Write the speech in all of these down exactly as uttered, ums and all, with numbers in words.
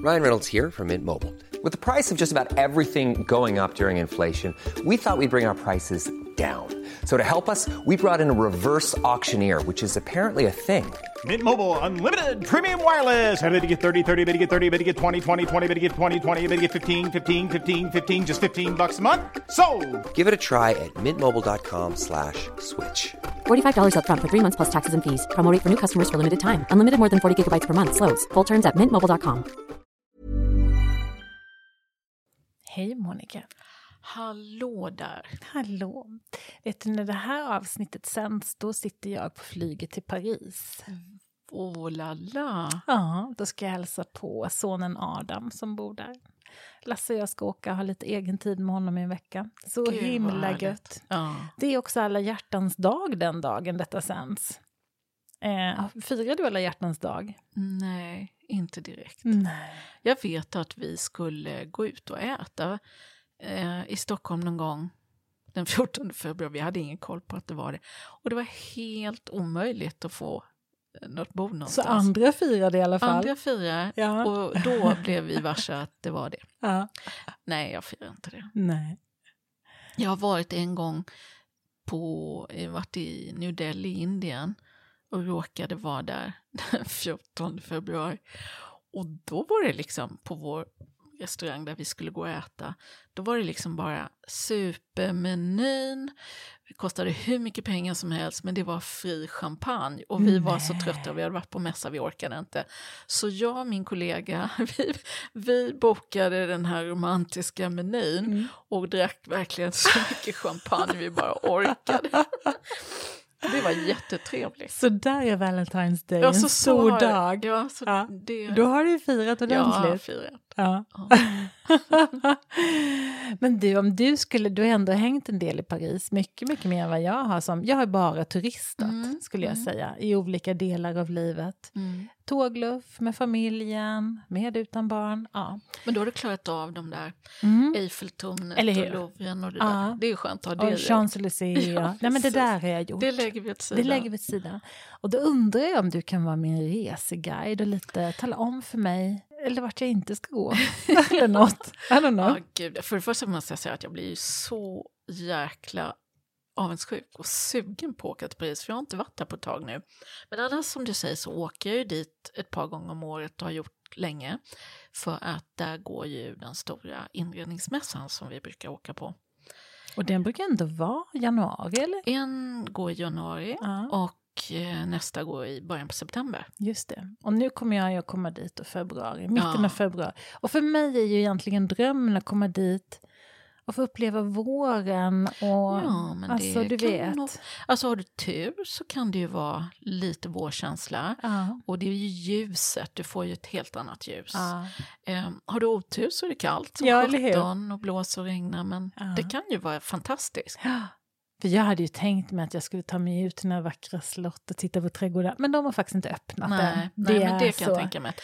Ryan Reynolds here from Mint Mobile. With the price of just about everything going up during inflation, we thought we'd bring our prices down. So to help us, we brought in a reverse auctioneer, which is apparently a thing. Mint Mobile Unlimited Premium Wireless. How to get thirty, thirty, how to get thirty, how to get twenty, twenty, twenty, how to get twenty, twenty, how to get fifteen, fifteen, fifteen, fifteen, just fifteen bucks a month? Sold! Give it a try at mintmobile.com slash switch. forty-five dollars up front for three months plus taxes and fees. Promo rate for new customers for limited time. Unlimited more than forty gigabytes per month. Slows full terms at mint mobile dot com. Hej Monica. Hallå där. Hallå. Vet du, när det här avsnittet sänds, då sitter jag på flyget till Paris. Åh la la. Ja, då ska jag hälsa på sonen Adam som bor där. Lasse och jag ska åka och ha lite egen tid med honom i en vecka. Så Gud, himla gött. Ja. Det är också alla hjärtans dag den dagen detta sänds. Eh, firar du alla hjärtans dag? Nej, inte direkt. Nej. Jag vet att vi skulle gå ut och äta eh, i Stockholm någon gång den fjortonde februari. Vi hade ingen koll på att det var det. Och det var helt omöjligt att få något bord någonstans. Så andra firade i alla fall? Andra firar. Ja. Och då blev vi varse att det var det. Ja. Nej, jag firar inte det. Nej. Jag har varit en gång på, jag har varit i New Delhi i Indien och råkade vara där den fjortonde februari. Och då var det liksom på vår restaurang där vi skulle gå och äta. Då var det liksom bara supermenyn. Det kostade hur mycket pengar som helst, men det var fri champagne. Och vi Nej. var så trötta, vi hade varit på mässa, vi orkade inte. Så jag och min kollega, vi, vi bokade den här romantiska menyn mm. och drack verkligen så mycket champagne vi bara orkade. Det var jättetrevligt. Så där är Valentine's Day, ja, en så stor så dag. Ja, så ja. Det... Då har du firat ordentligt. Ja, firat. Ja. Ja. Men du, om du skulle, du har ändå hängt en del i Paris, mycket, mycket mer än vad jag har. Som, jag har bara turistat, mm, skulle jag mm. säga, i olika delar av livet. Mm. Tågluff med familjen, med utan barn. Ja. Men då har du klarat av de där mm. Eiffeltornet Eller och Louvren och det ja. där. Det är skönt att ha det. Och Champs-Élysées. Ja. Nej, men det där har jag gjort. Det lägger vi åt sidan. Det lägger vi åt sidan. Och då undrar jag om du kan vara min reseguide och lite tala om för mig eller vart jag inte ska gå. Eller något. I don't know. Ja, gud. För det första måste jag säga att jag blir ju så jäkla avundsjuk och sugen på att åka till Paris. För jag har inte varit där på ett tag nu. Men annars som du säger så åker jag ju dit ett par gånger om året och har gjort länge. För att där går ju den stora inredningsmässan som vi brukar åka på. Och den brukar ändå vara januari, eller? En går i januari ja. och nästa går i början på september. Just det. Och nu kommer jag att komma dit i februari. Mitten ja. av februari. Och för mig är ju egentligen drömmen att komma dit och få uppleva våren. Och, ja, men alltså, det du kan vet. Nog, alltså har du tur så kan det ju vara lite vårkänsla. Ja. Och det är ju ljuset. Du får ju ett helt annat ljus. Ja. Um, har du otur så är det kallt som ja, sjutton och blåser och regnar. Men ja. det kan ju vara fantastiskt. Ja. För jag hade ju tänkt mig att jag skulle ta mig ut till några vackra slott och titta på trädgårdar. Men de har faktiskt inte öppnat nej, än. Nej, det men det kan så... jag tänka mig.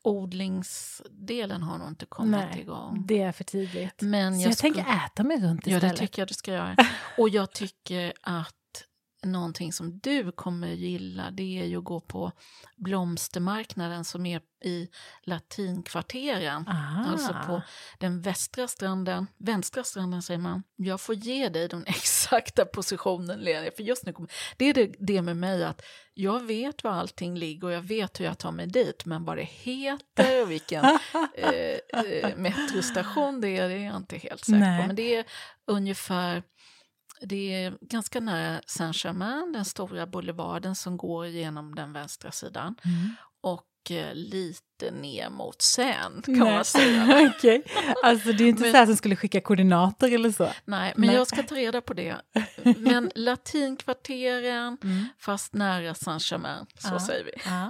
Odlingsdelen har nog inte kommit nej, igång. Det är för tidigt. Men så jag, jag skulle... tänker äta mig runt istället. Ja, det tycker jag du ska göra. Och jag tycker att någonting som du kommer gilla, det är ju att gå på blomstermarknaden som är i latinkvarteren. Ah. Alltså på den västra stranden, vänstra stranden säger man. Jag får ge dig den exakta positionen, Lena, för just nu kommer, det är det, det med mig att jag vet var allting ligger och jag vet hur jag tar mig dit, men vad det heter och vilken eh, eh, metrostation det är, det är jag inte helt säker Nej. på. Men det är ungefär, det är ganska nära Saint-Germain, den stora boulevarden som går genom den vänstra sidan. Mm. Och eh, lite ner mot Seine kan nej. man säga. Okej, alltså det är inte men, så här som skulle skicka koordinater eller så. Nej, men nej. jag ska ta reda på det. Men latinkvarteren, mm. fast nära Saint-Germain, så ja. säger vi. Ja.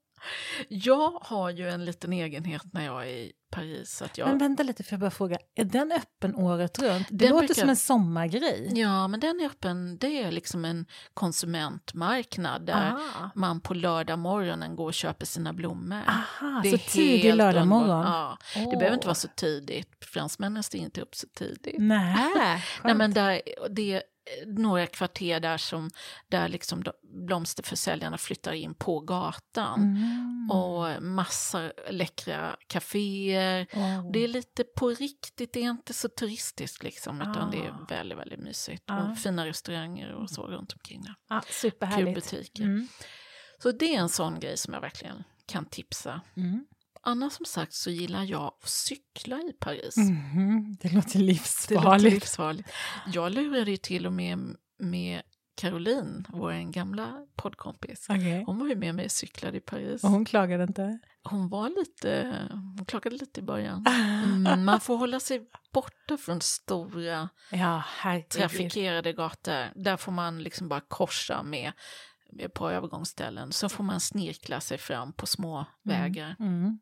Jag har ju en liten egenhet när jag är i Paris. Att jag... Men vänta lite, för jag bara fråga. Är den öppen året runt? Det den låter brukar... som en sommargrej. Ja, men den är öppen. Det är liksom en konsumentmarknad där ah. man på lördag morgonen går och köper sina blommor. Aha, det så tidig lördag morgon? Ja, oh. Det behöver inte vara så tidigt. Fransmännen stiger inte upp så tidigt. Nej, Nej, men där, det några kvarter där som där liksom blomsterförsäljarna flyttar in på gatan. Mm. Och massa läckra kaféer. Oh. Det är lite på riktigt, det är inte så turistiskt liksom, utan ah. det är väldigt, väldigt mysigt. Ah. Och fina restauranger och så runt omkring där. Ah, superhärligt. Kul butiker. Mm. Så det är en sån grej som jag verkligen kan tipsa. Mm. Annars som sagt så gillar jag att cykla i Paris. Mm-hmm. Det låter livsfarligt. Det låter livsfarligt. Jag lurade ju till och med med Caroline, vår gamla poddkompis. Okay. Hon var ju med mig och cyklade i Paris. Och hon klagade inte? Hon var lite, hon klagade lite i början. Mm, man får hålla sig borta från stora ja, trafikerade gator. Där får man liksom bara korsa med på övergångsställen. Så får man snirkla sig fram på små mm. vägar. Mm.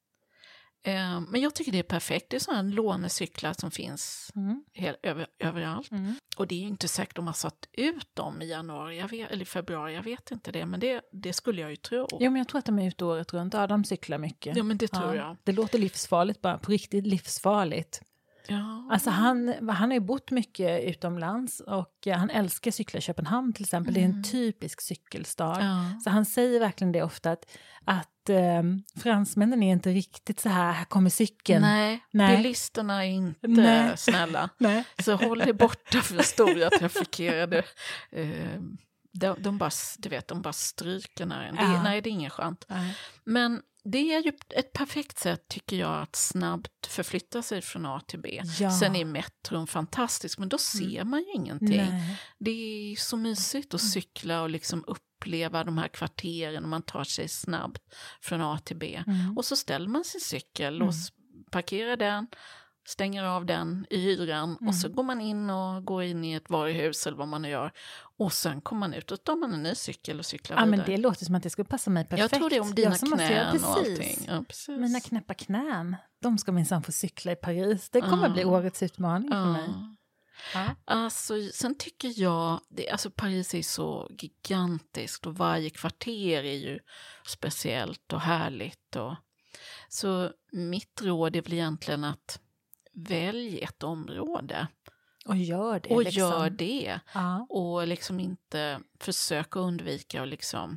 Eh, men jag tycker det är perfekt. Det är sådana lånecyklar som finns mm. hel, över, överallt. Mm. Och det är ju inte säkert om man satt ut dem i januari jag vet, eller februari, jag vet inte det. Men det, det skulle jag ju tro. Ja, men jag tror att de är ute året runt. Ja, de cyklar mycket. Ja, men det tror ja. jag. Det låter livsfarligt bara, på riktigt livsfarligt. Ja. Alltså han, han har ju bott mycket utomlands och han älskar cykla i Köpenhamn till exempel. Mm. Det är en typisk cykelstad. Ja. Så han säger verkligen det ofta att, att eh, fransmännen är inte riktigt så här, här kommer cykeln. Nej, Nej. bilisterna är inte Nej. snälla. Nej. Så håll dig borta för stora trafikerade. Eh, de, de, bara, du vet, de bara stryker när en. Det, ja. Nej, det är ingen skönt. Ja. Men det är ju ett perfekt sätt tycker jag att snabbt förflytta sig från A till B. Ja. Sen är metron fantastisk, men då ser mm. man ju ingenting. Nej. Det är så mysigt att cykla och liksom uppleva de här kvarteren och man tar sig snabbt från A till B. Mm. Och så ställer man sin cykel mm. och parkerar den, stänger av den i hyran mm. och så går man in och går in i ett varuhus eller vad man nu gör. Och sen kommer man ut och tar man en ny cykel och cyklar ja, vidare. Men det låter som att det skulle passa mig perfekt. Jag tror det är om dina knän och allting. Ja, mina knäppa knän, de ska minsann få cykla i Paris. Det kommer uh. bli årets utmaning för uh. mig. Uh. Alltså, sen tycker jag, det, alltså Paris är så gigantiskt och varje kvarter är ju speciellt och härligt. Och, så mitt råd är väl egentligen att välj ett område. Och gör det. Och liksom. gör det. Ja. Och liksom inte försöka undvika och liksom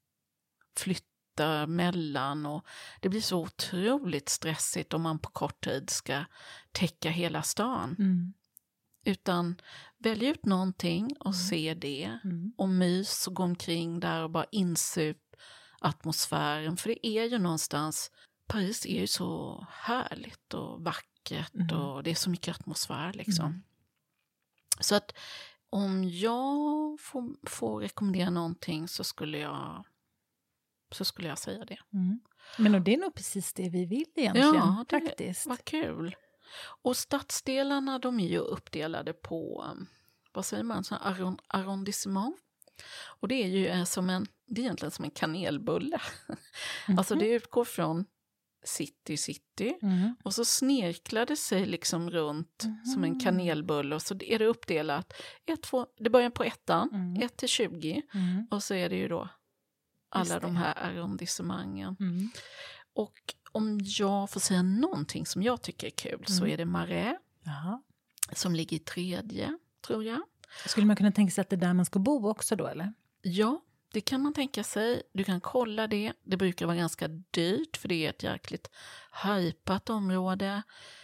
flytta mellan. Och det blir så otroligt stressigt om man på kort tid ska täcka hela stan. Mm. Utan välj ut någonting och mm. se det. Mm. Och mys och gå omkring där och bara insup atmosfären. För det är ju någonstans, Paris är ju så härligt och vackert. Mm. Och det är så mycket atmosfär liksom. Mm. Så att om jag får, får rekommendera någonting så skulle jag så skulle jag säga det. Mm. Men och det är nog precis det vi vill egentligen. Ja, det faktiskt. Vad kul. Och stadsdelarna, de är ju uppdelade på, vad säger man, så arrond, arrondissement. Och det är ju som en, det är egentligen som en kanelbulle. Mm. Alltså det utgår från city, city. Mm. Och så snirklar det sig liksom runt mm. som en kanelbulle. Och så är det uppdelat. Ett, två, det börjar på ettan, mm. ett till tjugo. Mm. Och så är det ju då alla de här arrondissemangen. Mm. Och om jag får säga någonting som jag tycker är kul mm. så är det Marais. Jaha. Som ligger i tredje, tror jag. Skulle man kunna tänka sig att det är där man ska bo också då, eller? Ja, det kan man tänka sig. Du kan kolla det. Det brukar vara ganska dyrt för det är ett jäkligt hypat område.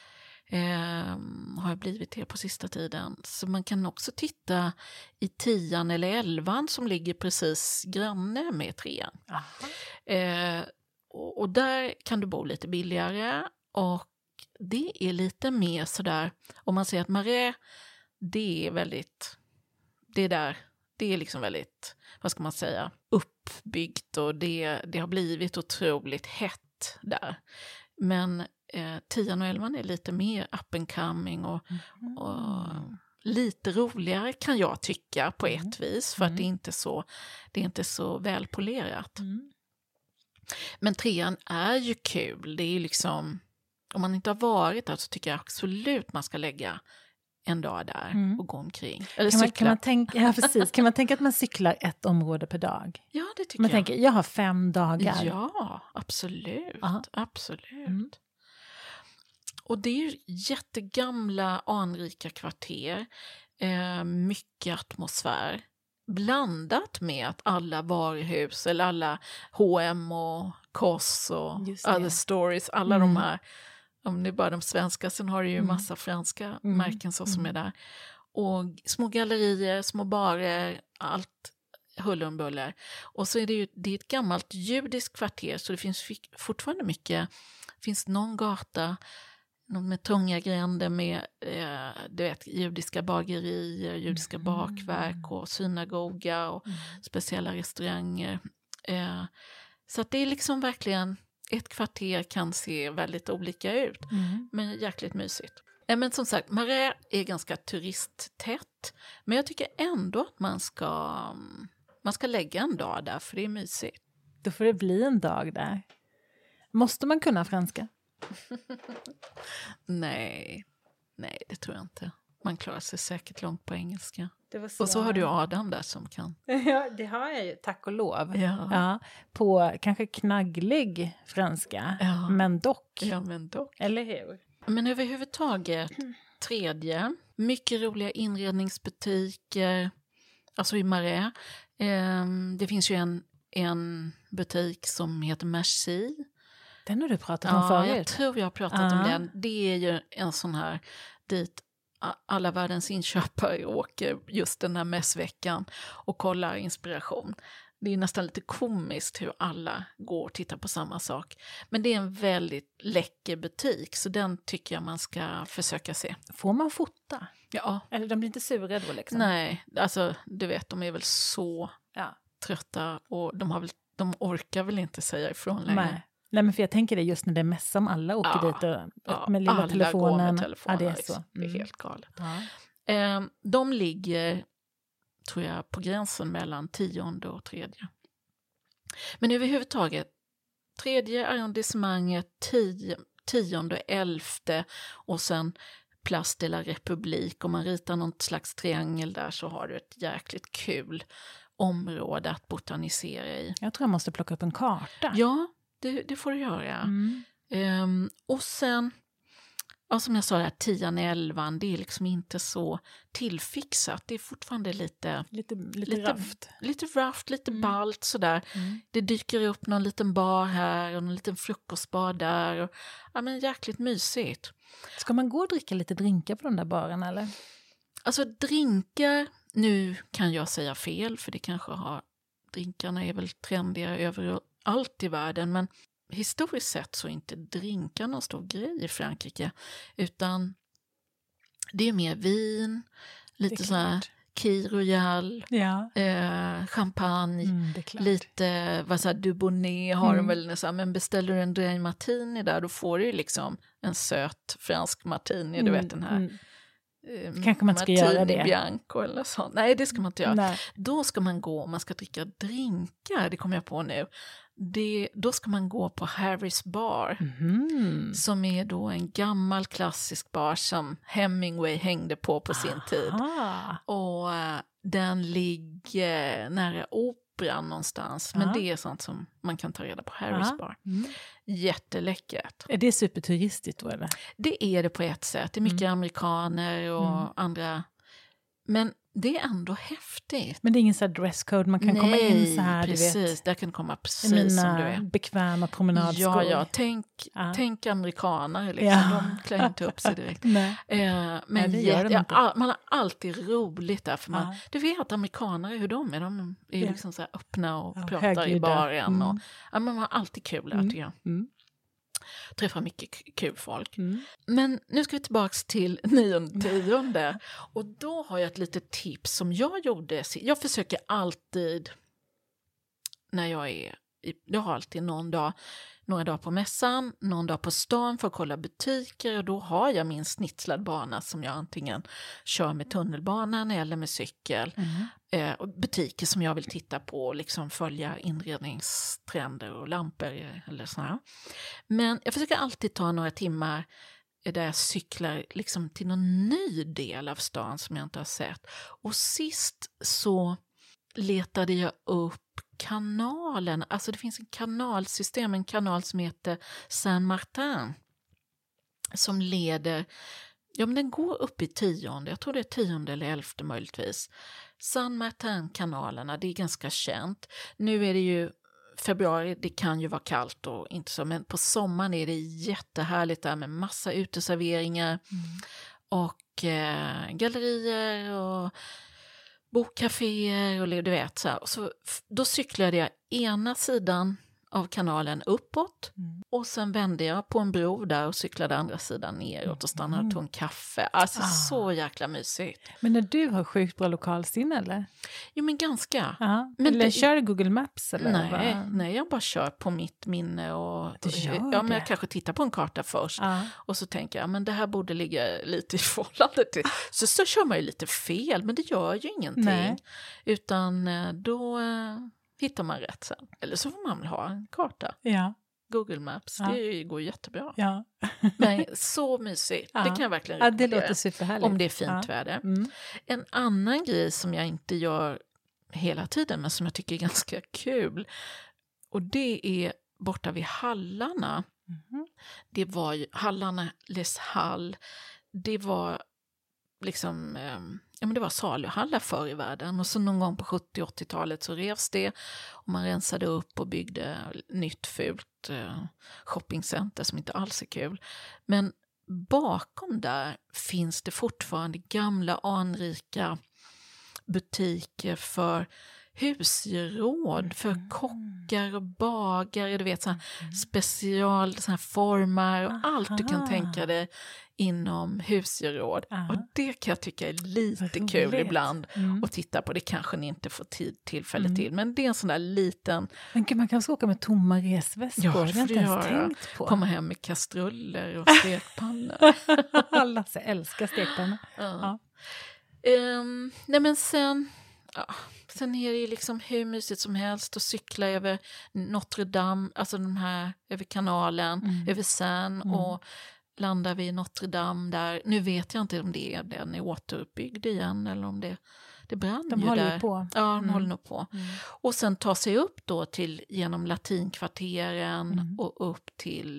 Eh, har jag blivit det på sista tiden. Så man kan också titta i tian eller elvan som ligger precis granne med trean. Eh, och, och där kan du bo lite billigare. Och det är lite mer sådär, om man säger att Marais, det är väldigt, det är där, det är liksom väldigt, vad ska man säga, uppbyggt och det, det har blivit otroligt hett där. Men eh, tian och elvan är lite mer up and coming och, mm. och lite roligare kan jag tycka på ett mm. vis, för mm. att det är inte så, det är inte så välpolerat. Mm. Men trean är ju kul, det är ju liksom, om man inte har varit där så tycker jag absolut man ska lägga en dag där mm. och gå omkring. Eller kan, man, cykla. Kan, man tänka, ja, precis. Kan man tänka att man cyklar ett område per dag? Ja, det tycker man jag. Tänker, jag har fem dagar. Ja, absolut. Aha. Absolut. Mm. Och det är ju jättegamla anrika kvarter. Eh, mycket atmosfär. Blandat med att alla varuhus, eller alla H och M och Koss och Other Stories, alla mm. de här, om det är bara de svenska, sen har du ju mm. massa franska mm. märken så som mm. är där. Och små gallerier, små barer, allt huller om buller. Och så är det ju det är ett gammalt judiskt kvarter, så det finns fortfarande mycket, det finns någon gata med trånga gränder med eh, du vet, judiska bagerier, judiska mm. bakverk och synagoga och mm. speciella restauranger. Eh, så att det är liksom verkligen, ett kvarter kan se väldigt olika ut, mm. men jäkligt mysigt. Eh, men som sagt, Marais är ganska turisttätt, men jag tycker ändå att man ska, man ska lägga en dag där, för det är mysigt. Då får det bli en dag där. Måste man kunna franska? nej, nej det tror jag inte. Man klarar sig säkert långt på engelska. Så och så har du Adam där som kan. Ja, det har jag ju, tack och lov. Ja. Ja, på kanske knagglig franska, ja. men dock. Ja, men dock. Eller hur? Men överhuvudtaget, tredje, mycket roliga inredningsbutiker, alltså i Marais. Eh, det finns ju en, en butik som heter Merci. Den har du pratat ja, om förut. Ja, jag tror jag har pratat uh-huh. om den. Det är ju en sån här dit alla världens inköpare åker just den här mässveckan och kollar inspiration. Det är nästan lite komiskt hur alla går och tittar på samma sak. Men det är en väldigt läcker butik, så den tycker jag man ska försöka se. Får man fota? Ja. Eller de blir inte sura då liksom? Nej, alltså du vet, de är väl så ja. trötta och de, har väl, de orkar väl inte säga ifrån längre. Nej. Nej, men för jag tänker det just när det är mässa om alla åker ja, dit och ja, med lilla alla telefonen. Går med telefonen. Ja, det är så. Mm. Det är helt galet. Ja. Eh, de ligger, tror jag, på gränsen mellan tionde och tredje. Men överhuvudtaget, tredje arrondissemanget, tio, tionde och elfte och sen Place de la République. Om man ritar någon slags triangel där så har du ett jäkligt kul område att botanisera i. Jag tror jag måste plocka upp en karta. Ja, det, det får du göra. Mm. Um, och sen, ja, som jag sa, där, tian, elvan, det är liksom inte så tillfixat. Det är fortfarande lite... Lite, lite rafft. Lite rafft, lite mm. ballt sådär. Mm. Det dyker upp någon liten bar här och någon liten frukostbar där. Och, ja, men jäkligt mysigt. Ska man gå och dricka lite drinkar på de där barerna, eller? Alltså drinkar, nu kan jag säga fel, för det kanske har... Drinkarna är väl trendiga överallt i världen, men historiskt sett så är inte drinkar någon stor grej i Frankrike, utan det är mer vin, lite så här Kir Royal, ja. eh, champagne, mm, lite vad så här, Dubonnet har mm. de väl nästan, men beställer du en Dry Martini där, då får du ju liksom en söt fransk martini, mm. du vet den här. Mm. Kanske man ska göra det. Bianco eller sånt. Nej, det ska man inte göra. Nej. Då ska man gå, om man ska dricka drinkar, det kommer jag på nu. Det, då ska man gå på Harry's Bar. Mm. Som är då en gammal klassisk bar som Hemingway hängde på på sin Aha. tid. Och uh, den ligger nära operan någonstans. Men Aha. det är sånt som man kan ta reda på Harry's Aha. Bar. Mm. Jätteläckert. Är det superturistiskt då, eller? Det är det på ett sätt. Det är mycket mm. amerikaner och mm. andra. Men det är ändå häftigt. Men det är ingen så här dresscode, man kan Nej, komma in så här, precis, du vet. Där kan komma precis mina som du är. bekväma promenadskor. Ja, ja, tänk, ja. tänk amerikaner, liksom. Ja. De klär inte upp sig direkt. Nej. Eh, men Nej, det gör de ja, inte. all, man har alltid roligt där, för man, Ja. du vet amerikaner hur de är, de är ju Ja. liksom så här öppna och Ja, pratar högljudda. i baren. Mm. Och, ja, man har alltid kul där, Mm. tycker jag. Mm. Träffar mycket k- kul folk. Mm. Men nu ska vi tillbaka till nionde tionde. Och då har jag ett litet tips som jag gjorde. Jag försöker alltid, när jag är, jag har alltid någon dag, några dagar på mässan, någon dag på stan för att kolla butiker, och då har jag min snitslad bana som jag antingen kör med tunnelbanan eller med cykel. Mm. Eh, och butiker som jag vill titta på och liksom följa inredningstrender och lampor eller sådär. Men jag försöker alltid ta några timmar där jag cyklar liksom till någon ny del av stan som jag inte har sett. Och sist så letade jag upp kanalen, alltså det finns en kanalsystem, en kanal som heter Saint-Martin, som leder Ja, men den går upp i tionde. Jag tror det är tionde eller elfte möjligtvis. Saint-Martin-kanalerna, det är ganska känt. Nu är det ju februari, det kan ju vara kallt och inte så. Men på sommaren är det jättehärligt där med massa uteserveringar. Mm. Och eh, gallerier och bokkaféer och du vet så här. Och så, då cyklade jag ena sidan av kanalen uppåt mm. och sen vände jag på en bro där och cyklade andra sidan neråt och stannade och tog en kaffe. Alltså ah. så jäkla mysigt. Men när du har sjukt bra lokalsinne eller? Jo men ganska. Ah. Men eller det, kör du Google Maps eller? Nej, nej, jag bara kör på mitt minne och, du gör ja, det. Men jag kanske tittar på en karta först ah. och så tänker jag, men det här borde ligga lite i förhållande till. Så, så kör man ju lite fel, men det gör ju ingenting. Nej. Utan då hittar man rätt sen. Eller så får man väl ha en karta. Ja. Google Maps, ja. Det går jättebra. Ja. Men så mysigt. Ja. Det kan jag verkligen ja, det låter superhärligt. Om det är fint ja. väder. Mm. En annan grej som jag inte gör hela tiden men som jag tycker är ganska kul. Och det är borta vid Hallarna. Mm. Det var ju Hallarna Les Hall. Det var liksom ja, men det var saluhallar förr i världen och så någon gång på sjuttio- och åttiotalet så revs det och man rensade upp och byggde nytt fult eh, shoppingcenter som inte alls är kul. Men bakom där finns det fortfarande gamla anrika butiker för husgeråd, för kockar och bagare, du vet så här special så här formar och Aha. allt du kan tänka dig inom husgeråd. Aha. Och det kan jag tycka är lite Roligt. Kul ibland mm. att titta på. Det kanske ni inte får tid, tillfälle mm. till, men det är en sån där liten... Men man kan åka med tomma resväskor, ja, det har jag inte ens tänkt på. Komma hem med kastruller och stekpannor. Alla älskar stekpannor. Ja. Ja. Um, nej men sen... Ja, sen är det ju liksom hur mysigt som helst att cykla över Notre Dame, alltså de här över kanalen, mm. över Seine mm. och landa vid Notre Dame där. Nu vet jag inte om det är den är återuppbyggd igen eller om det, det brann de ju håller där. På. Ja, de mm. håller nog på. Mm. Och sen ta sig upp då till genom latinkvarteren mm. och upp till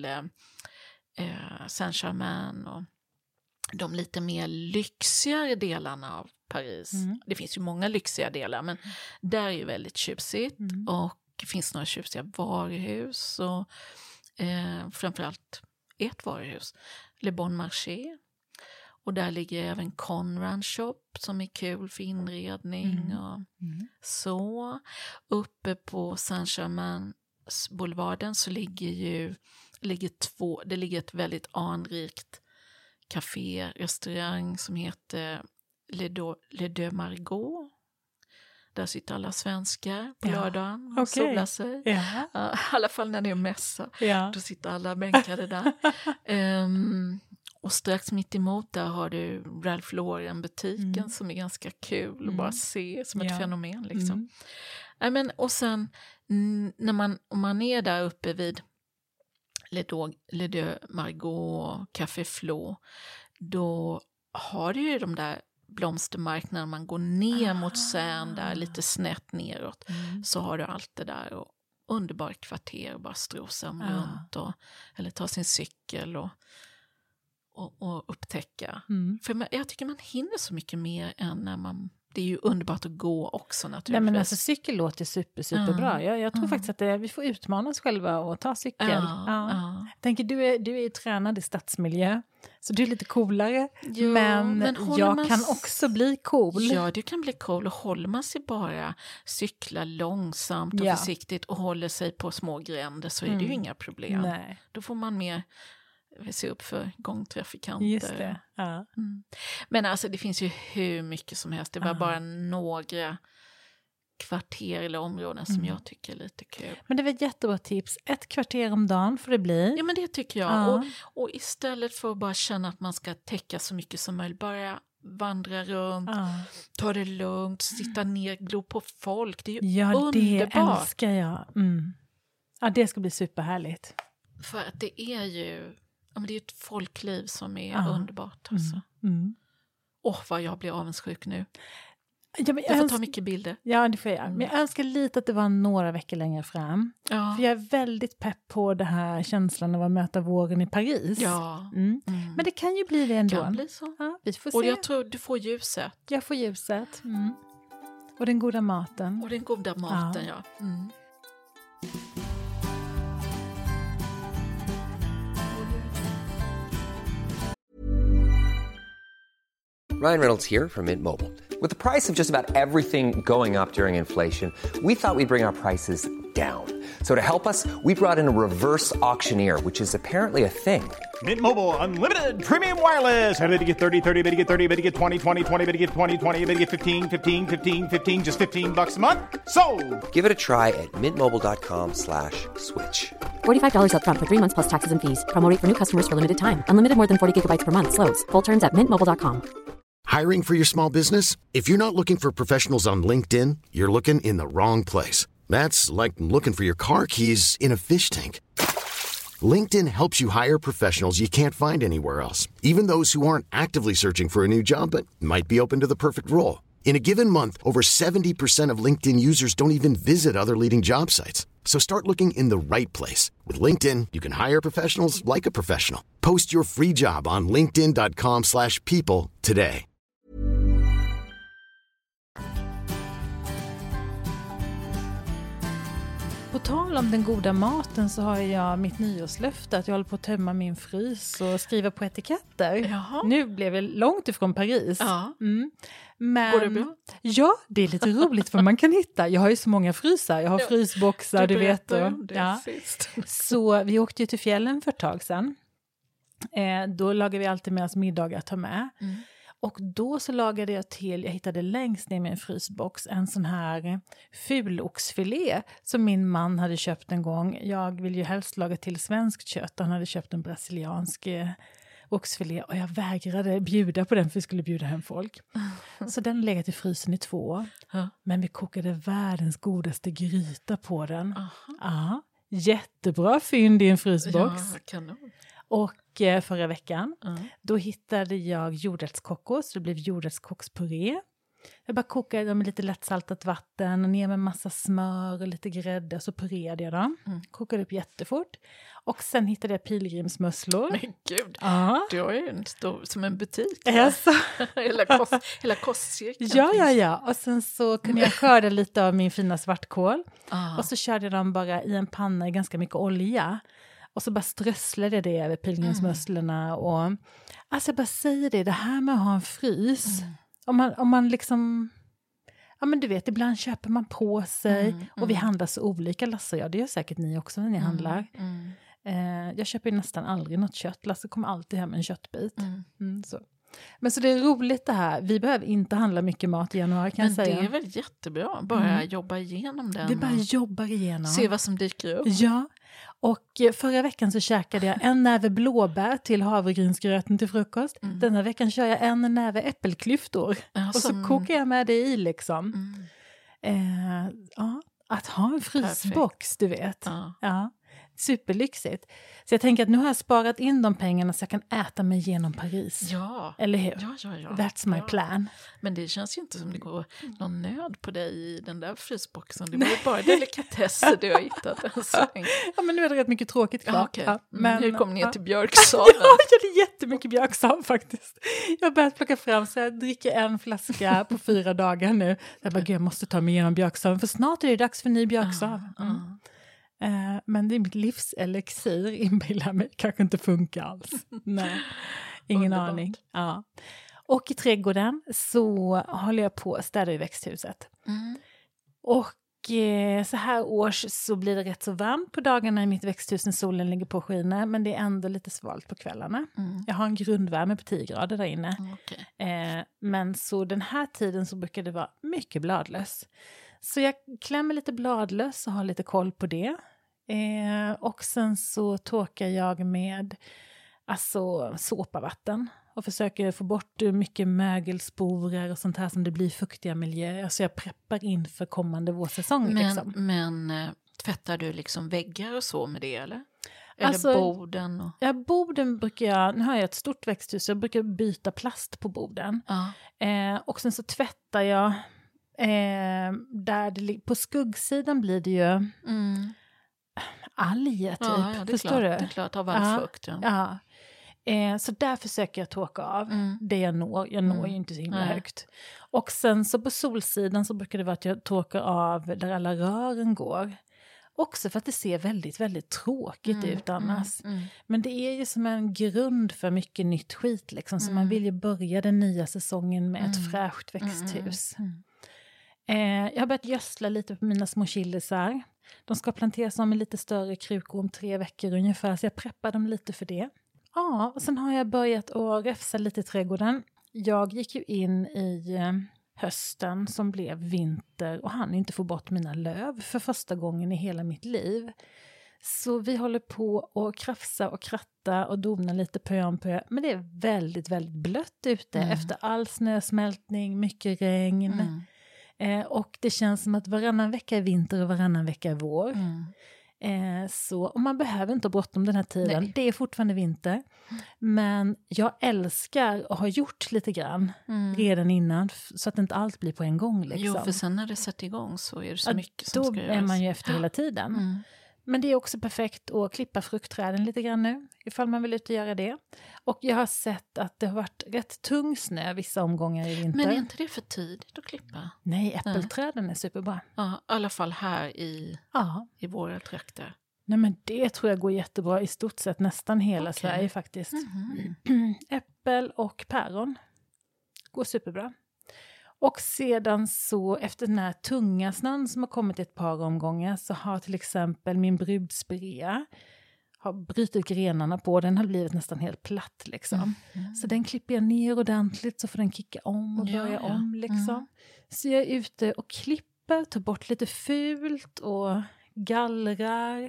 eh, Saint-Germain och de lite mer lyxigare delarna av Paris. Mm. Det finns ju många lyxiga delar men där är ju väldigt tjusigt mm. och det finns några tjusiga varuhus och eh, framförallt ett varuhus, Le Bon Marché. Och där ligger även Conran Shop som är kul för inredning mm. och mm. så. Uppe på Saint-Germain boulevarden så ligger ju ligger två, det ligger ett väldigt anrikt café, restaurang som heter Le, Do, Le Deux Margot. Där sitter alla svenskar på ja. lördagen och okay. solar sig. Ja. Uh, I alla fall när det är mässa. Ja. Då sitter alla bänkade där. um, och strax mitt emot där har du Ralph Lauren-butiken mm. som är ganska kul mm. att bara se som ett ja. fenomen. Liksom. Mm. I men, och sen när man, om man är där uppe vid Le, Do, Le Deux Margot och Café Flo, då har du ju de där blomstermarknaderna, man går ner ah. mot Seine där lite snett neråt mm. så har du allt det där och underbart kvarter och bara strosa ah. runt och, eller ta sin cykel och, och, och upptäcka. Mm. För man, jag tycker man hinner så mycket mer än när man det är ju underbart att gå också naturligtvis. Nej, men alltså cykel låter super, superbra. Mm. Jag, jag tror mm. faktiskt att det, vi får utmana oss själva och ta cykel. Ja, ja. Ja. Tänker, du är, du är ju tränad i stadsmiljö. Så du är lite coolare. Jo, men men jag man... kan också bli cool. Ja, du kan bli cool. Och håller man sig bara cykla långsamt och ja. försiktigt och håller sig på små gränder så är mm. det ju inga problem. Nej. Då får man mer... se upp för gångtrafikanter. Just det, ja. Mm. Men alltså det finns ju hur mycket som helst. Det var uh. bara några kvarter eller områden som mm. jag tycker är lite kul. Men det var ett jättebra tips. Ett kvarter om dagen får det bli. Ja, men det tycker jag. Uh. Och, och istället för att bara känna att man ska täcka så mycket som möjligt, bara vandra runt, uh. ta det lugnt, sitta ner, glo på folk. Det är ju ja, underbart. Ja, det älskar jag. Mm. Ja, det ska bli superhärligt. För att det är ju... Ja, men det är ett folkliv som är ja. underbart. Alltså. Mm. Mm. Åh, vad jag blir avundsjuk nu. Ja, men Du får önsk- ta mycket bilder. Ja, det får jag. Men jag önskar lite att det var några veckor längre fram. Ja. För jag är väldigt pepp på det här känslan av att möta våren i Paris. Ja. Mm. Mm. Men det kan ju bli det ändå. Kan bli så. Ja, vi får Och se. jag tror du får ljuset. Jag får ljuset. Mm. Och den goda maten. Och den goda maten, ja. ja. Mm. Ryan Reynolds here from Mint Mobile. With the price of just about everything going up during inflation, we thought we'd bring our prices down. So to help us, we brought in a reverse auctioneer, which is apparently a thing. Mint Mobile Unlimited Premium Wireless. How to get thirty, thirty, how to get thirty, how to get twenty, twenty, twenty, how to get twenty, twenty, how to get fifteen, fifteen, fifteen, fifteen, just fifteen bucks a month? Sold! Give it a try at mintmobile.com slash switch. forty-five dollars up front for three months plus taxes and fees. Promo rate for new customers for limited time. Unlimited more than forty gigabytes per month. Slows full terms at mint mobile dot com. Hiring for your small business? If you're not looking for professionals on LinkedIn, you're looking in the wrong place. That's like looking for your car keys in a fish tank. LinkedIn helps you hire professionals you can't find anywhere else, even those who aren't actively searching for a new job but might be open to the perfect role. In a given month, over seventy percent of LinkedIn users don't even visit other leading job sites. So start looking in the right place. With LinkedIn, you can hire professionals like a professional. Post your free job on linkedin dot com slash people today. På tal om den goda maten så har jag mitt nyårslöfte att jag håller på att tömma min frys och skriva på etiketter. Jaha. Nu blev det långt ifrån Paris. Ja. Mm. Men, Går det bra? Ja, det är lite roligt vad man kan hitta. Jag har ju så många frysar. Jag har Ja, frysboxar, du, du vet. berättade Och, om det ja. sist. Så vi åkte ju till fjällen för ett tag sedan. Eh, då lagar vi alltid med oss middagar att ta med. Mm. Och då så lagade jag till, jag hittade längst ner i min frysbox, en sån här fuloxfilé som min man hade köpt en gång. Jag vill ju helst laga till svenskt kött. Han hade köpt en brasiliansk eh, oxfilé och jag vägrade bjuda på den för vi skulle bjuda hem folk. Så den legat i frysen i två år. Ja. Men vi kokade världens godaste gryta på den. Aha. Ja, jättebra fynd i en frysbox. Ja, kanon. Och eh, förra veckan, Mm. då hittade jag jordärtskocos, så det blev jordärtskockspuré. Jag bara kokade dem med lite lättsaltat vatten och ner med massa smör och lite grädde, så puréade jag dem. Mm. Kokade upp jättefort. Och sen hittade jag pilgrimsmusslor. Men gud, Ja. du har ju en stor, som en butik. Alltså. hela, kost, hela kostcirkeln. Ja, ja, finns. ja. Och sen så kunde jag skörda lite av min fina svartkål. Ah. Och så körde jag dem bara i en panna i ganska mycket olja. Och så bara strösslade jag det över pilgrimsmusslorna. Och, alltså jag bara säger det, det här med att ha en frys. Mm. Om, man, om man liksom... Ja men du vet, ibland köper man på sig. Mm, och vi handlar så olika, Lasse och jag. Det gör säkert ni också när ni handlar. Mm. Eh, jag köper ju nästan aldrig något kött. Lasse kommer alltid hem med en köttbit. Mm. Mm, så. Men så det är roligt det här. Vi behöver inte handla mycket mat i januari kan Men jag säga. det är väl jättebra, bara Mm. jobba igenom den. Vi bara och jobbar igenom. se vad som dyker upp. Ja, och eh, förra veckan så käkade jag en näve blåbär till havregrynsgröten till frukost. Mm. Denna veckan kör jag en näve äppelklyftor. Ja, och så som- kokar jag med det i liksom. Mm. Eh, ja, att ha en frysbox, du vet. Ja. Ja, superlyxigt. Så jag tänker att nu har jag sparat in de pengarna så jag kan äta mig igenom Paris. Ja. Eller hur? Ja, ja, ja. That's my Ja. plan. Men det känns ju inte som det går någon nöd på dig i den där frysboxen. Det var ju bara delikatesser du har hittat än så länge. Ja, men nu är det rätt mycket tråkigt kvar. Ja, okej. Ja, Men hur kom ni ner ja. till björksaven? Ja, jag hade jättemycket björksav faktiskt. Jag har börjat plocka fram så jag dricker en flaska på fyra dagar nu. Jag bara, gud, jag måste ta mig igenom björksaven för snart är det dags för ny björksav. Mm. Eh, men det är mitt livselixir, inbillar mig, kanske inte funkar alls. Nej, ingen Underbart. aning. Ja. Och i trädgården så håller jag på att städa i växthuset. Mm. Och eh, så här års så blir det rätt så varmt på dagarna i mitt växthus när solen ligger på och skiner. Men det är ändå lite svalt på kvällarna. Mm. Jag har en grundvärme på tio grader där inne. Mm, okej. Eh, men så den här tiden så brukar det vara mycket bladlöss. Så jag klämmer lite bladlöss och har lite koll på det. Eh, och sen så torkar jag med alltså såpavatten. Och försöker få bort mycket mögelsporer och sånt här som det blir fuktiga miljöer. Så jag preppar inför kommande vårsäsong. Men, liksom. men äh, tvättar du liksom väggar och så med det eller? Eller Alltså, borden? Och... Ja, borden brukar jag, nu har jag ett stort växthus, så jag brukar byta plast på borden. Ja. Eh, och sen så tvättar jag Eh, där det, på skuggsidan blir det ju Mm. alger typ. Ja, ja, det är Förstår klart. du? Det är klart, av all Ja, fukt. Ja. Ja. Eh, så där försöker jag torka av Mm. det jag når. Jag når Mm. ju inte så himla Nej. högt. Och sen så på solsidan så brukar det vara att jag torkar av där alla rören går. Också för att det ser väldigt, väldigt tråkigt Mm, ut annars. Mm. Mm. Men det är ju som en grund för mycket nytt skit liksom. Så Mm. man vill ju börja den nya säsongen med Mm. ett fräscht växthus. Mm. Eh, jag har börjat gödsla lite på mina små chilisar. De ska planteras om i lite större krukor om tre veckor ungefär. Så jag preppar dem lite för det. Ja, och sen har jag börjat att räfsa lite i trädgården. Jag gick ju in i eh, hösten som blev vinter och hann inte få bort mina löv för första gången i hela mitt liv. Så vi håller på att krafsa och kratta och dona lite pö om pö. Men det är väldigt, väldigt blött ute Mm. efter all snösmältning, mycket regn. Mm. Eh, och det känns som att varannan vecka är vinter och varannan vecka är vår. Mm. Eh, så, och man behöver inte ha bråttom den här tiden. Nej. Det är fortfarande vinter. Men jag älskar och har gjort lite grann Mm. redan innan. f- Så att inte allt blir på en gång. Liksom. Jo, för sen när det sätter igång så är det så Ja, mycket som då ska är göras. man ju efter hela tiden. Mm. Men det är också perfekt att klippa fruktträden lite grann nu. Ifall man vill ut och göra det. Och jag har sett att det har varit rätt tung snö vissa omgångar i vinter. Men är inte det för tidigt att klippa? Nej, äppelträden är superbra. Ja, i alla fall här i, Ja. i våra trakter. Nej, men det tror jag går jättebra i stort sett nästan hela Okej. Sverige faktiskt. Mhm. Äppel och päron går superbra. Och sedan så efter den här tunga snön som har kommit i ett par omgångar så har till exempel min brudspirea har brutit grenarna på. Den har blivit nästan helt platt liksom. Mm. Så den klipper jag ner ordentligt så får den kicka om och Ja, börja ja. om liksom. Mm. Så jag är ute och klipper, tar bort lite fult och gallrar,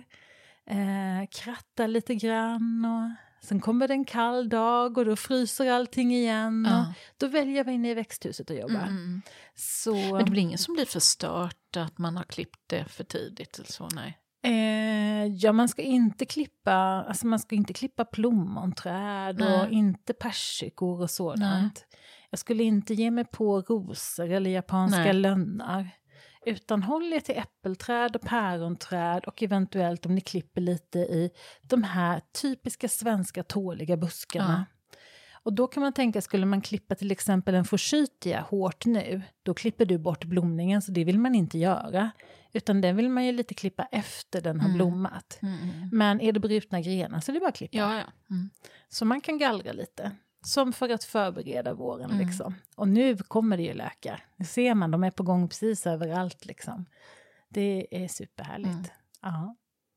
eh, krattar lite grann och sen kommer det en kall dag och då fryser allting igen. Ja. Och då väljer jag mig in i växthuset och jobbar. Mm. Så, Men det blir ingen som blir förstört att man har klippt det för tidigt eller så, nej. eh, ja, man ska inte klippa, alltså man ska inte klippa plommonträd och Nej. inte persikor och sådant. Jag skulle inte ge mig på rosor eller japanska Nej. lönnar. Utan håll er till äppelträd och päronträd och eventuellt om ni klipper lite i de här typiska svenska tåliga buskarna. Och då kan man tänka, skulle man klippa till exempel en forsythia hårt nu, då klipper du bort blomningen, så det vill man inte göra. Utan den vill man ju lite klippa efter den har Mm. blommat. Mm. Men är det brutna grenar så är det bara att klippa. Ja, ja. Mm. Så man kan gallra lite. Som för att förbereda våren Mm. liksom. Och nu kommer det ju lökar. Nu ser man, de är på gång precis överallt liksom. Det är superhärligt. Mm. Ja.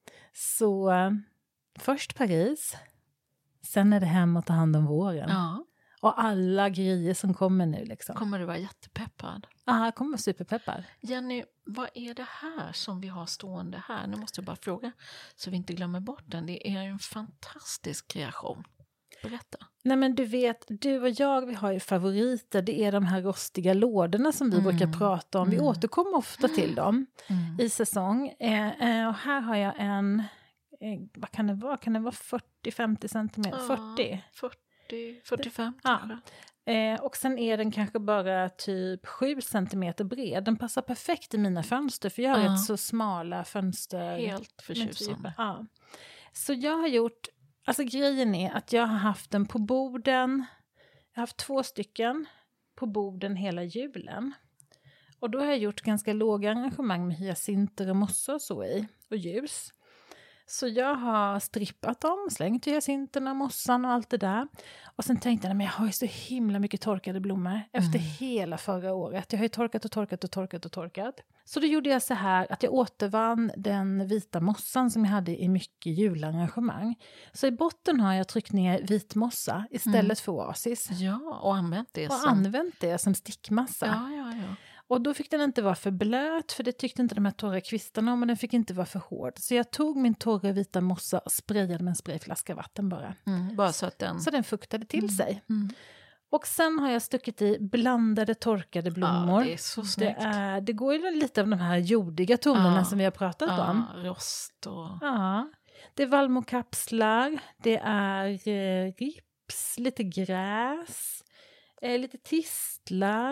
Så äh, först Paris. Sen är det hem och ta hand om våren. Ja, Och alla grejer som kommer nu liksom. kommer du vara jättepeppad. Ja, jag kommer vara superpeppad. Jenny, vad är det här som vi har stående här? Nu måste jag bara fråga så vi inte glömmer bort den. Det är en fantastisk kreation. Berätta. Nej men du vet, du och jag, vi har ju favoriter. Det är de här rostiga lådorna som vi Mm. brukar prata om. Vi Mm. återkommer ofta till dem Mm. i säsong. Eh, eh, och här har jag en, eh, vad kan det vara? Kan det vara fyrtio till femtio centimeter? Ja, fyrtio. fyrtio, fyrtiofem Ja. kanske. Eh, och sen är den kanske bara typ sju centimeter bred. Den passar perfekt i mina fönster för jag har Ja. rätt så smala fönster. Helt förtjusande. Ja. Så jag har gjort, alltså grejen är att jag har haft den på borden, jag har haft två stycken på borden hela julen. Och då har jag gjort ganska låga arrangemang med hyacinter och mossor och så i, och ljus. Så jag har strippat dem, slängt hyacinterna, mossan och allt det där. Och sen tänkte jag, men jag har ju så himla mycket torkade blommor efter Mm. hela förra året. Jag har ju torkat och torkat och torkat och torkat. Så då gjorde jag så här att jag återvann den vita mossan som jag hade i mycket jularrangemang. Så i botten har jag tryckt ner vit mossa istället Mm. för oasis. Ja, och använt det Och som... använt det som stickmassa. Ja, ja, ja. Och då fick den inte vara för blöt, för det tyckte inte de här torra kvistarna om, men den fick inte vara för hård. Så jag tog min torra vita mossa och sprayade med en sprayflaska vatten bara. Mm, bara så att den... Så den fuktade till sig. Mm. Och sen har jag stuckit i blandade torkade blommor. Ja, det är så det, snyggt. är, det går ju lite av de här jordiga tonerna Ja. som vi har pratat om. Ja, rost och... Ja, det är vallmokapslar, det är eh, rips, lite gräs, eh, lite tistlar,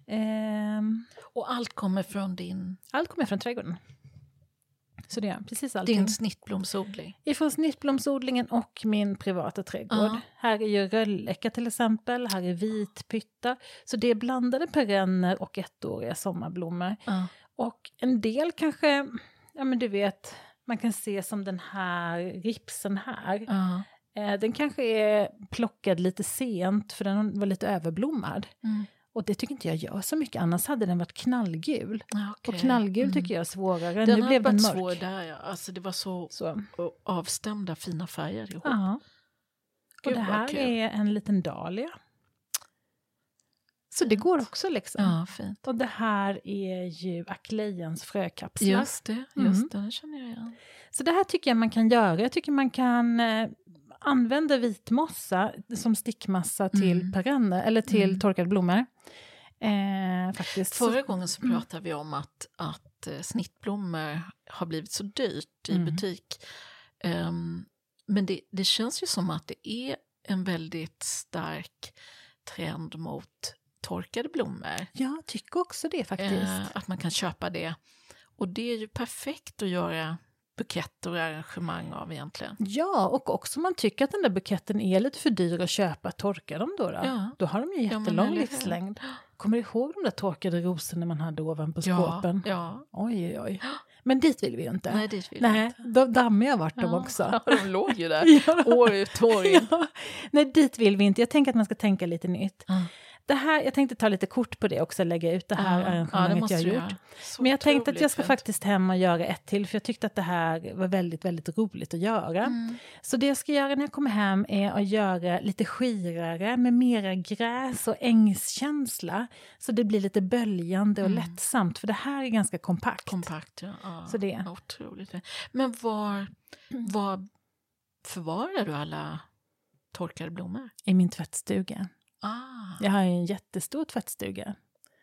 Ehm, Och allt kommer från din, allt kommer från trädgården. Så det är precis allting. din snittblomsodling. Ifrån snittblomsodlingen och min privata trädgård. Ja. Här är ju rölläcka till exempel, här är vitpyttar. Så det är blandade perenner och ettåriga sommarblommor. Ja. Och en del kanske, ja men du vet, man kan se som den här ripsen här. Ja. Eh, den kanske är plockad lite sent för den var lite överblommad. Mm. Och det tycker inte jag gör så mycket, annars hade den varit knallgul. Ja, okej. Och knallgul Mm. tycker jag är svårare. Den nu har blev den varit mörk. svår där, ja. Alltså det var så, Så. avstämda fina färger ihop. Ja. Och Gud, det vad här kul. är en liten dahlia. Så det går också liksom. Ja, fint. Och det här är ju aklejans frökapslar. Just det, just det, det känner jag igen. Så det här tycker jag man kan göra. Jag tycker man kan eh, använda vitmossa som stickmassa till Mm. perenner eller till Mm. torkade blommor. Eh, faktiskt. Förra gången så pratade vi om att, att eh, snittblommor har blivit så dyrt i Mm. butik. Ehm, men det, det känns ju som att det är en väldigt stark trend mot torkade blommor. Jag tycker också det faktiskt. Eh, att man kan köpa det. Och det är ju perfekt att göra buketter och arrangemang av egentligen. Ja, och också om man tycker att den där buketten är lite för dyr att köpa, torka dem då. Då, Ja. då har de ju Ja, men jättelång eller hur? livslängd. Kommer du ihåg de där torkade rosorna man hade ovanpå Ja, skåpen? ja. Oj, oj, oj. Men dit vill vi ju inte. Nej, dit vill vi Nej, inte. de dammiga vart de Ja. också. Ja, de låg ju där. Ja. År ut, år in. Ja. Nej, dit vill vi inte. Jag tänker att man ska tänka lite nytt. Mm. Det här, jag tänkte ta lite kort på det också, lägga ut det här Ja, arrangemanget det måste jag du har göra. gjort. Så Men jag tänkte att otroligt jag ska fint. faktiskt hem och göra ett till, för jag tyckte att det här var väldigt, väldigt roligt att göra. Mm. Så det jag ska göra när jag kommer hem är att göra lite skirare med mera gräs och ängskänsla. Så det blir lite böljande och Mm. lättsamt, för det här är ganska kompakt. Kompakt, ja. ja. Så det. Otroligt fint. Men var, var förvarar du alla torkade blommor? I min tvättstuga. Ah. Jag har ju en jättestor tvättstuga.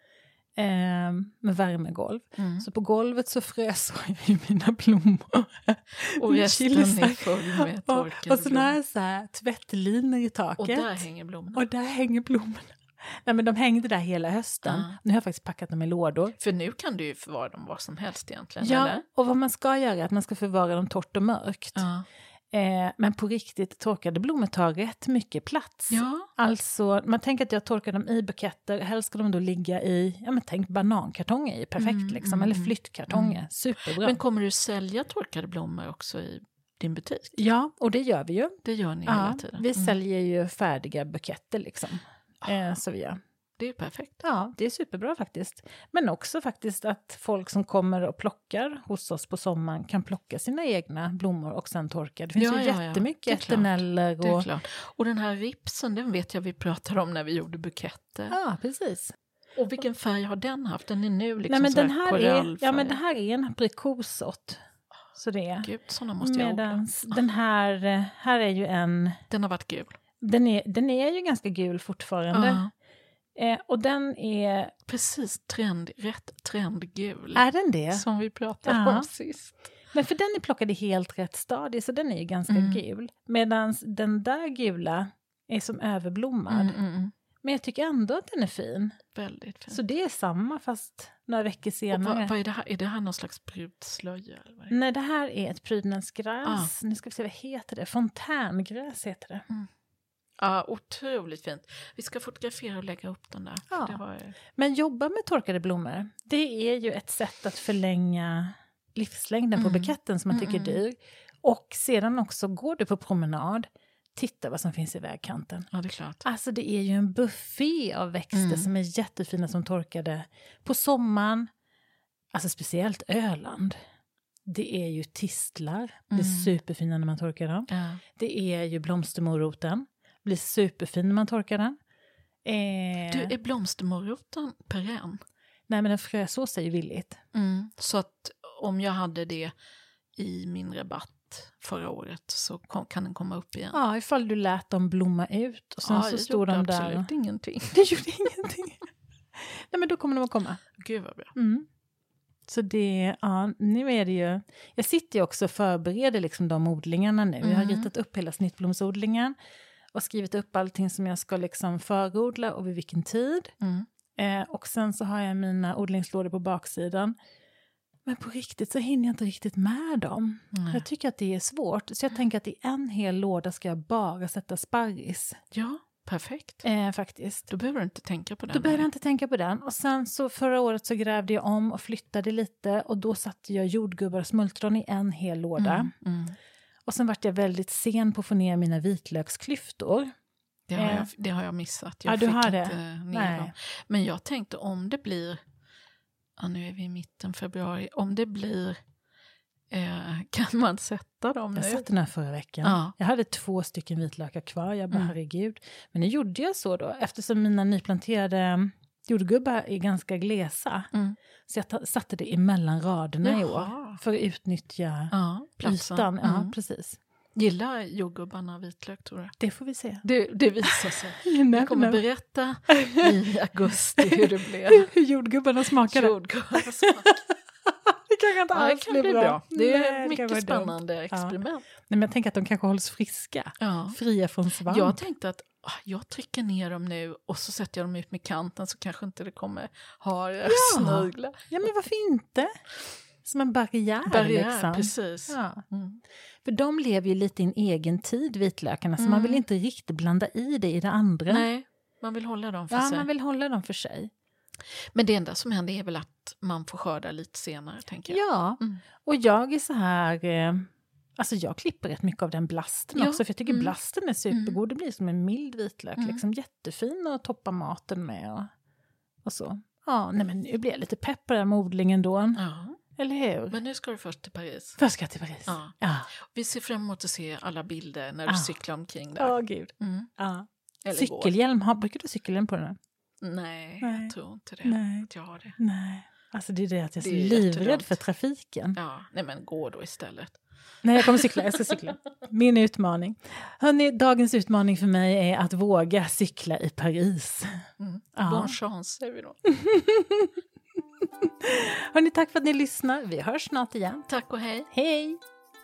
Eh, med värmegolv. Mm. Så på golvet så frös jag ju mina blommor. Och Med resten chilisar. är full med torkade Och, och såna här, blommor. så här tvättlinor i taket. Och där hänger blommorna. Och där hänger blommorna. Nej, men de hängde där hela hösten. Ah. Nu har jag faktiskt packat dem i lådor. För nu kan du ju förvara dem var som helst egentligen, Ja, eller? och vad man ska göra är att man ska förvara dem torrt och mörkt. Ja. Eh, men på riktigt, torkade blommor tar rätt mycket plats. Ja. Alltså, man tänker att jag torkar dem i buketter. Helst ska de då ligga i, ja men tänk banankartonger i, perfekt Mm, liksom. mm, eller mm. flyttkartonger, superbra. Men kommer du sälja torkade blommor också i din butik? Ja, och det gör vi ju. Det gör ni Ja, hela tiden. vi Mm. säljer ju färdiga buketter liksom. Eh, så vi gör. Det är perfekt. Ja, det är superbra faktiskt. Men också faktiskt att folk som kommer och plockar hos oss på sommaren kan plocka sina egna blommor och sen torka. Det finns Ja, ju ja, ja. jättemycket Det är klart. eterneller. Det är Och... klart. Och den här ripsen, den vet jag vi pratade om när vi gjorde buketter. Ja, precis. Och vilken färg har den haft? Den är nu liksom Nej, men så den här är, korallfärg. ja, men det här är en aprikosort. Så det är. Gud, sådana måste jag odla. Medans den här, eh, här är ju en, Den har varit gul. den är, den är ju ganska gul fortfarande. Ja, Eh, och den är, precis, trend, rätt trendgul. är den det? Som vi pratade Ja. om sist. Men för den är plockad i helt rätt stadie, så den är ju ganska Mm. gul. Medan den där gula är som överblommad. Mm, mm, mm. Men jag tycker ändå att den är fin. Väldigt fint. Så det är samma fast några veckor Och senare. vad, vad är det här? Är det här någon slags brudslöja? Eller vad är det? Nej, det här är ett prydnadsgräs. Ah. Nu ska vi se, vad heter det? Fontängräs heter det. Ja, otroligt fint. Vi ska fotografera och lägga upp den där. för Ja. Det var, Men jobba med torkade blommor, det är ju ett sätt att förlänga livslängden på Mm. buketten som man tycker är Mm, dyr. Och sedan också, går du på promenad, titta vad som finns i vägkanten. ja, det är klart. Alltså det är ju en buffé av växter Mm. som är jättefina som torkade på sommaren. Alltså speciellt Öland. Det är ju tistlar. Det är Mm. superfina när man torkar dem. Ja. Det är ju blomstermoroten. Blir superfin när man torkar den. Eh, Du, är blomstermoroten perenn? Nej, men den frösås är ju villigt. Mm. Så att om jag hade det i min rabatt förra året så kom, kan den komma upp igen. Ja, ifall du lät dem blomma ut. Och sen Ja, så det stod gjorde de där. absolut ingenting. Det gjorde ingenting. Nej, men då kommer de att komma. Gud vad bra. Mm. Så det, ja, nu är det ju... Jag sitter ju också och förbereder liksom de odlingarna nu. Jag har Mm. ritat upp hela snittblomsodlingen och skrivit upp allting som jag ska liksom förodla och vid vilken tid. Mm. Eh, och sen så har jag mina odlingslådor på baksidan. Men på riktigt så hinner jag inte riktigt med dem. Mm. Jag tycker att det är svårt. Så jag tänker att i en hel låda ska jag bara sätta sparris. Ja, perfekt. Eh, faktiskt. Då behöver du inte tänka på den. Då behöver jag inte tänka på den. Och sen så förra året så grävde jag om och flyttade lite. Och då satte jag jordgubbar och smultron i en hel låda. Mm, mm. Och sen vart jag väldigt sen på att få ner mina vitlöksklyftor. Det har, jag, det har jag missat. Jag ja, du fick har inte det. ner Nej. dem. Men jag tänkte om det blir, ja, nu är vi i mitten februari, om det blir, eh, kan man sätta dem jag nu? Jag satte den här förra veckan. Ja. Jag hade två stycken vitlökar kvar. Jag bara, mm. herregud. Men nu gjorde jag så då. Eftersom mina nyplanterade jordgubbar är ganska glesa. Mm. Så jag t- satte det emellan raderna Jaha. i år. För att utnyttja ja, ytan. Ja, mm. precis. Gillar jordgubbarna vitlök, tror du? Det får vi se. Det, det visar sig. Jag kommer berätta i augusti hur det blev. Hur jordgubbarna smakade. Jordgubbarna smakade. Det kanske inte alls ja, det blir bra. bra. Det är Nej, mycket det spännande dumt. experiment. Ja. Nej, men jag tänker att de kanske hålls friska. Ja. Fria från svamp. Jag tänkte att oh, jag trycker ner dem nu och så sätter jag dem ut med kanten så kanske inte det kommer ha ja. snögla. Ja, men varför inte? Som en barriär. Barriär, liksom. precis. Ja. Mm. För de lever ju lite i en egen tid, vitlökarna. Så mm. man vill inte riktigt blanda i det i det andra. Nej, man vill hålla dem för ja, sig. Ja, man vill hålla dem för sig. Men det enda som händer är väl att man får skörda lite senare, tänker jag. Ja, mm. och jag är så här... Eh, alltså jag klipper rätt mycket av den blasten ja. också. För jag tycker mm. blasten är supergod. Mm. Det blir som en mild vitlök. Mm. Liksom jättefin att toppa maten med. Och, och så. Ja, nej men nu blir jag lite pepp på den odlingen då. Ja. Eller hur? Men nu ska du först till Paris. Först ska jag till Paris. Ja. Ja. Vi ser fram emot att se alla bilder när du ja. cyklar omkring där. Ja, gud. Mm. Ja. Eller cykelhjälm, har, brukar du cykelhjälm på den? Nej, Nej, jag tror inte det. Nej. Att jag har det. Nej, alltså det är det att jag är så är livrädd för trafiken. Ja, nej men gå då istället. Nej, jag kommer cykla, jag ska cykla. Min utmaning. Hörrni, dagens utmaning för mig är att våga cykla i Paris. Mm. Ja. Bon chance, säger vi då. Hörrni, tack för att ni lyssnar. Vi hörs snart igen. Tack och hej. Hej!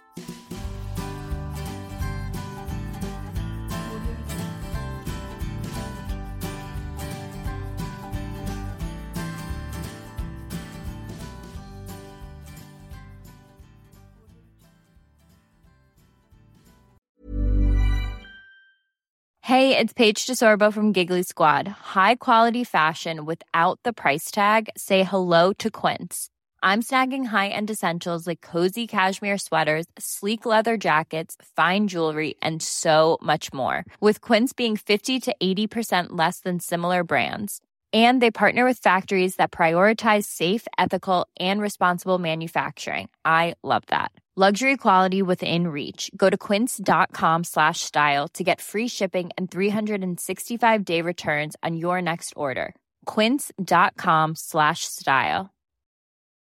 Hey, it's Paige DeSorbo from Giggly Squad. High quality fashion without the price tag. Say hello to Quince. I'm snagging high-end essentials like cozy cashmere sweaters, sleek leather jackets, fine jewelry, and so much more. With Quince being fifty to eighty percent less than similar brands. And they partner with factories that prioritize safe, ethical, and responsible manufacturing. I love that. Luxury quality within reach. Go to quince.com slash style to get free shipping and three sixty-five day returns on your next order. Quince.com slash style.